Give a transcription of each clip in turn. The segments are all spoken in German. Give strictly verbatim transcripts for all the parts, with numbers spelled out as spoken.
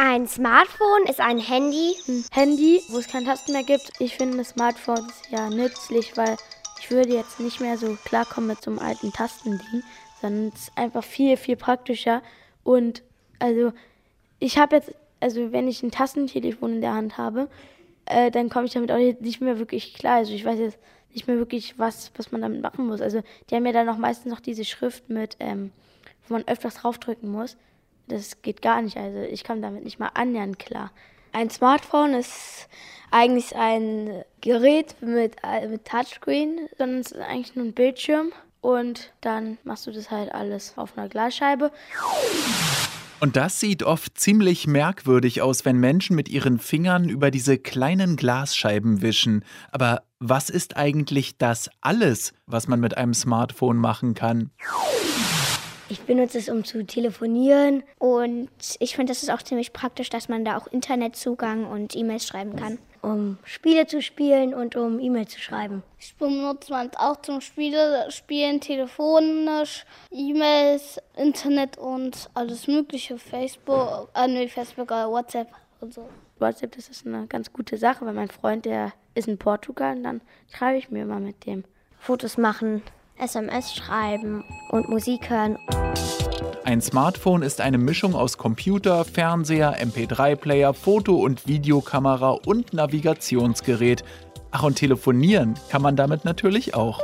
Ein Smartphone ist ein Handy. Ein Handy, wo es keine Tasten mehr gibt. Ich finde das Smartphone ja nützlich, weil ich würde jetzt nicht mehr so klarkommen mit so einem alten Tastending, sondern es ist einfach viel, viel praktischer. Und also ich habe jetzt, also wenn ich ein Tastentelefon in der Hand habe, äh, dann komme ich damit auch nicht mehr wirklich klar. Also ich weiß jetzt nicht mehr wirklich, was, was man damit machen muss. Also die haben ja dann auch meistens noch diese Schrift mit, ähm, wo man öfters draufdrücken muss. Das geht gar nicht, also ich komme damit nicht mal annähernd klar. Ein Smartphone ist eigentlich ein Gerät mit, äh, mit Touchscreen, sondern es ist eigentlich nur ein Bildschirm und dann machst du das halt alles auf einer Glasscheibe. Und das sieht oft ziemlich merkwürdig aus, wenn Menschen mit ihren Fingern über diese kleinen Glasscheiben wischen. Aber was ist eigentlich das alles, was man mit einem Smartphone machen kann? Ich benutze es, um zu telefonieren und ich finde, das ist auch ziemlich praktisch, dass man da auch Internetzugang und E-Mails schreiben kann, um Spiele zu spielen und um E-Mails zu schreiben. Ich benutze es auch zum Spiele spielen, telefonisch, E-Mails, Internet und alles mögliche, Facebook, äh, nee, Facebook, äh, WhatsApp und so. WhatsApp, das ist eine ganz gute Sache, weil mein Freund, der ist in Portugal und dann schreibe ich mir immer mit dem. Fotos machen, S M S schreiben und Musik hören. Ein Smartphone ist eine Mischung aus Computer, Fernseher, M P drei Player, Foto- und Videokamera und Navigationsgerät. Ach, und telefonieren kann man damit natürlich auch.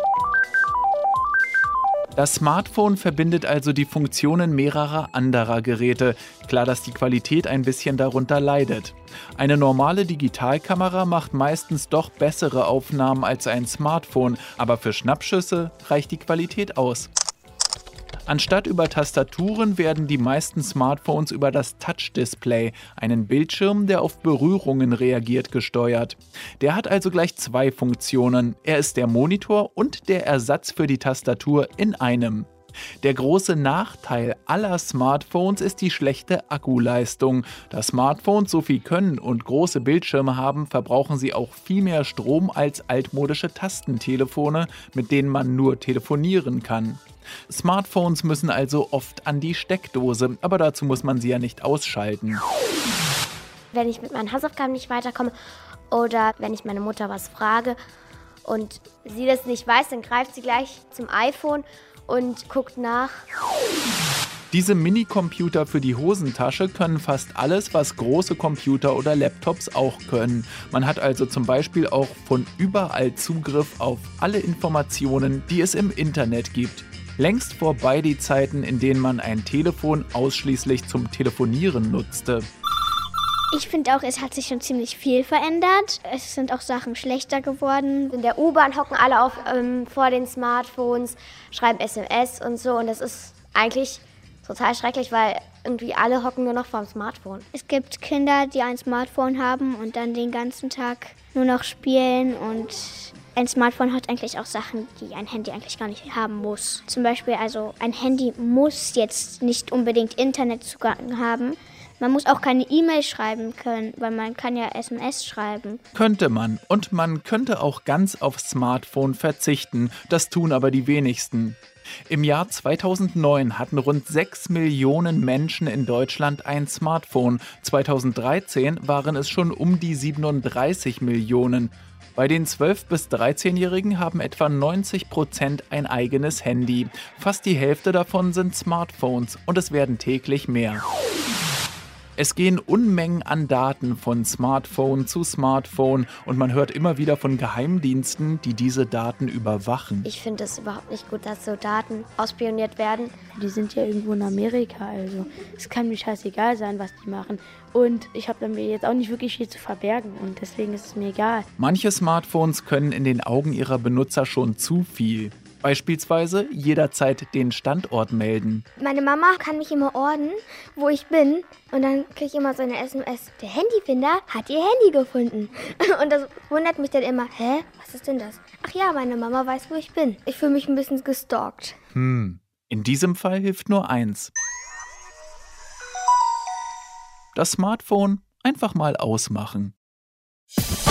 Das Smartphone verbindet also die Funktionen mehrerer anderer Geräte. Klar, dass die Qualität ein bisschen darunter leidet. Eine normale Digitalkamera macht meistens doch bessere Aufnahmen als ein Smartphone, aber für Schnappschüsse reicht die Qualität aus. Anstatt über Tastaturen werden die meisten Smartphones über das Touch-Display, einen Bildschirm, der auf Berührungen reagiert, gesteuert. Der hat also gleich zwei Funktionen. Er ist der Monitor und der Ersatz für die Tastatur in einem. Der große Nachteil aller Smartphones ist die schlechte Akkuleistung. Da Smartphones so viel können und große Bildschirme haben, verbrauchen sie auch viel mehr Strom als altmodische Tastentelefone, mit denen man nur telefonieren kann. Smartphones müssen also oft an die Steckdose, aber dazu muss man sie ja nicht ausschalten. Wenn ich mit meinen Hausaufgaben nicht weiterkomme oder wenn ich meine Mutter was frage und sie das nicht weiß, dann greift sie gleich zum iPhone und guckt nach. Diese Minicomputer für die Hosentasche können fast alles, was große Computer oder Laptops auch können. Man hat also zum Beispiel auch von überall Zugriff auf alle Informationen, die es im Internet gibt. Längst vorbei die Zeiten, in denen man ein Telefon ausschließlich zum Telefonieren nutzte. Ich finde auch, es hat sich schon ziemlich viel verändert. Es sind auch Sachen schlechter geworden. In der U-Bahn hocken alle auf, ähm, vor den Smartphones, schreiben S M S und so. Und das ist eigentlich total schrecklich, weil irgendwie alle hocken nur noch vorm Smartphone. Es gibt Kinder, die ein Smartphone haben und dann den ganzen Tag nur noch spielen. Und ein Smartphone hat eigentlich auch Sachen, die ein Handy eigentlich gar nicht haben muss. Zum Beispiel, also ein Handy muss jetzt nicht unbedingt Internetzugang haben. Man muss auch keine E-Mail schreiben können, weil man kann ja S M S schreiben. Könnte man. Und man könnte auch ganz aufs Smartphone verzichten. Das tun aber die wenigsten. Im Jahr zweitausendneun hatten rund sechs Millionen Menschen in Deutschland ein Smartphone. zweitausenddreizehn waren es schon um die siebenunddreißig Millionen. Bei den zwölf- bis dreizehnjährigen haben etwa neunzig Prozent ein eigenes Handy. Fast die Hälfte davon sind Smartphones und es werden täglich mehr. Es gehen Unmengen an Daten von Smartphone zu Smartphone und man hört immer wieder von Geheimdiensten, die diese Daten überwachen. Ich finde es überhaupt nicht gut, dass so Daten ausspioniert werden. Die sind ja irgendwo in Amerika, also es kann mir scheißegal sein, was die machen. Und ich habe mir jetzt auch nicht wirklich viel zu verbergen und deswegen ist es mir egal. Manche Smartphones können in den Augen ihrer Benutzer schon zu viel. Beispielsweise jederzeit den Standort melden. Meine Mama kann mich immer orten, wo ich bin. Und dann kriege ich immer so eine S M S. Der Handyfinder hat ihr Handy gefunden. Und das wundert mich dann immer. Hä? Was ist denn das? Ach ja, meine Mama weiß, wo ich bin. Ich fühle mich ein bisschen gestalkt. Hm, in diesem Fall hilft nur eins. Das Smartphone einfach mal ausmachen.